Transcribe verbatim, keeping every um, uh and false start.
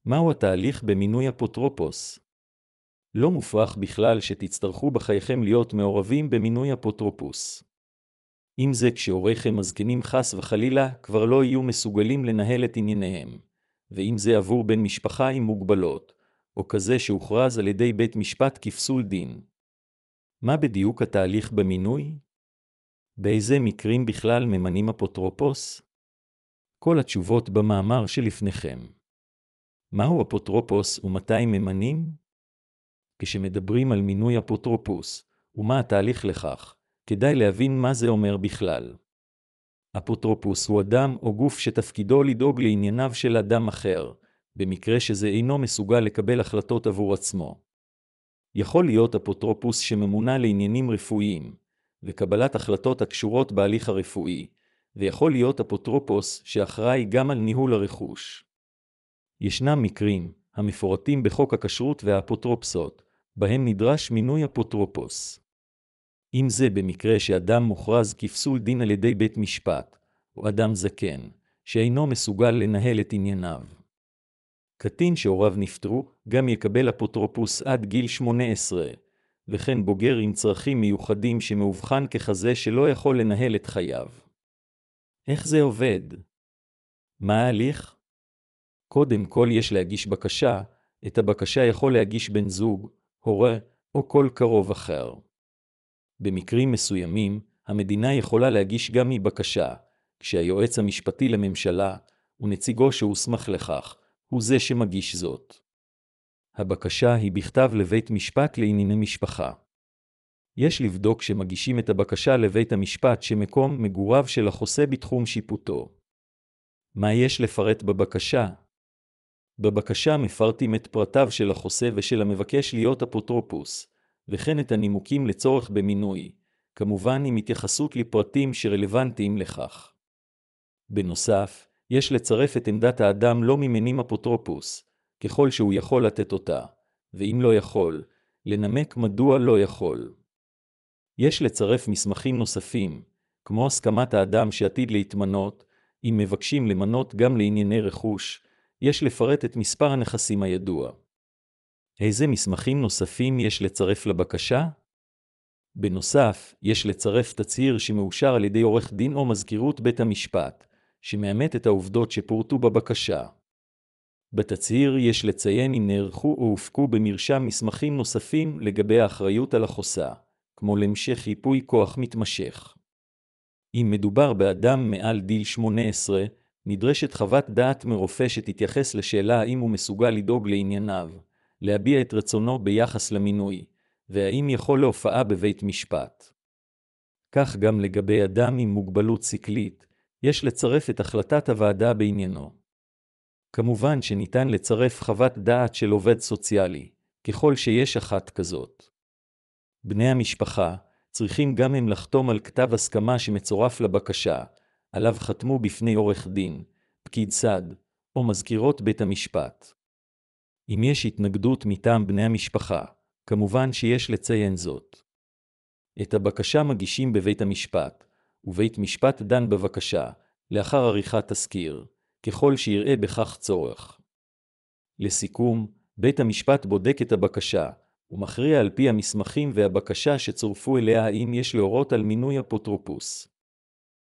מהו התהליך במינוי אפוטרופוס? לא מופרך בכלל שתצטרכו בחייכם להיות מעורבים במינוי אפוטרופוס. אם זה כשהוריכם הזקנים חס וחלילה כבר לא יהיו מסוגלים לנהל את ענייניהם, ואם זה עבור בן משפחה עם מוגבלות, או כזה שהוכרז על ידי בית משפט כפסול דין. מה בדיוק התהליך במינוי? באיזה מקרים בכלל ממנים אפוטרופוס? כל התשובות במאמר שלפניכם. מהו אפוטרופוס ומתי ממנים? כשמדברים על מינוי אפוטרופוס, ומה התהליך לכך, כדאי להבין מה זה אומר בכלל. אפוטרופוס הוא אדם או גוף שתפקידו לדאוג לענייניו של אדם אחר, במקרה שזה אינו מסוגל לקבל החלטות עבור עצמו. יכול להיות אפוטרופוס שממונה לעניינים רפואיים, וקבלת החלטות הקשורות בהליך הרפואי, ויכול להיות אפוטרופוס שאחראי גם על ניהול הרכוש. ישנם מקרים, המפורטים בחוק הכשרות והאפוטרופסות, בהם נדרש מינוי אפוטרופוס. אם זה במקרה שאדם מוכרז כפסול דין על ידי בית משפט, או אדם זקן, שאינו מסוגל לנהל את ענייניו. קטין שהוריו נפטרו, גם יקבל אפוטרופוס עד גיל שמונה עשרה, וכן בוגר עם צרכים מיוחדים שמאובחן ככזה שלא יכול לנהל את חייו. איך זה עובד? מה ההליך? קודם כל יש להגיש בקשה, את הבקשה יכול להגיש בן זוג, הורה, או כל קרוב אחר. במקרים מסוימים, המדינה יכולה להגיש גם מבקשה, כשהיועץ המשפטי לממשלה, ונציגו שהוסמך לכך, הוא זה שמגיש זאת. הבקשה היא בכתב לבית משפט לענייני משפחה. יש לבדוק שמגישים את הבקשה לבית המשפט שמקום מגוריו של החוסה בתחום שיפוטו. מה יש לפרט בבקשה? בבקשה מפרטים את פרטיו של החוסה ושל המבקש להיות אפוטרופוס, וכן את הנימוקים לצורך במינוי, כמובן עם התייחסות לפרטים שרלוונטיים לכך. בנוסף, יש לצרף את עמדת האדם לא ממנים אפוטרופוס, ככל שהוא יכול לתת אותה, ואם לא יכול, לנמק מדוע לא יכול. יש לצרף מסמכים נוספים, כמו הסכמת האדם שעתיד להתמנות, אם מבקשים למנות גם לענייני רכוש, יש לפרט את מספר הנכסים הידוע. איזה מסמכים נוספים יש לצרף לבקשה? בנוסף, יש לצרף תצהיר שמאושר על ידי עורך דין או מזכירות בית המשפט, שמאמת את העובדות שפורטו בבקשה. בתצהיר יש לציין אם נערכו או הופקו במרשם מסמכים נוספים לגבי האחריות על החוסה, כמו להמשך ייפוי כוח מתמשך. אם מדובר באדם מעל גיל שמונה עשרה, נדרשת חוות דעת מרופא שתתייחס לשאלה האם הוא מסוגל לדאוג לענייניו, להביע את רצונו ביחס למינוי, והאם יכול להופעה בבית משפט. כך גם לגבי אדם עם מוגבלות שכלית, יש לצרף את החלטת הוועדה בעניינו. כמובן שניתן לצרף חוות דעת של עובד סוציאלי, ככל שיש אחת כזאת. בני המשפחה צריכים גם הם לחתום על כתב הסכמה שמצורף לבקשה, עליו חתמו בפני עורך דין, פקיד סעד, או מזכירות בית המשפט. אם יש התנגדות מטעם בני המשפחה, כמובן שיש לציין זאת. את הבקשה מגישים בבית המשפט, ובית משפט דן בבקשה, לאחר עריכת תזכיר, ככל שיראה בכך צורך. לסיכום, בית המשפט בודק את הבקשה, ומכריע על פי המסמכים והבקשה שצורפו אליה האם יש להורות על מינוי אפוטרופוס.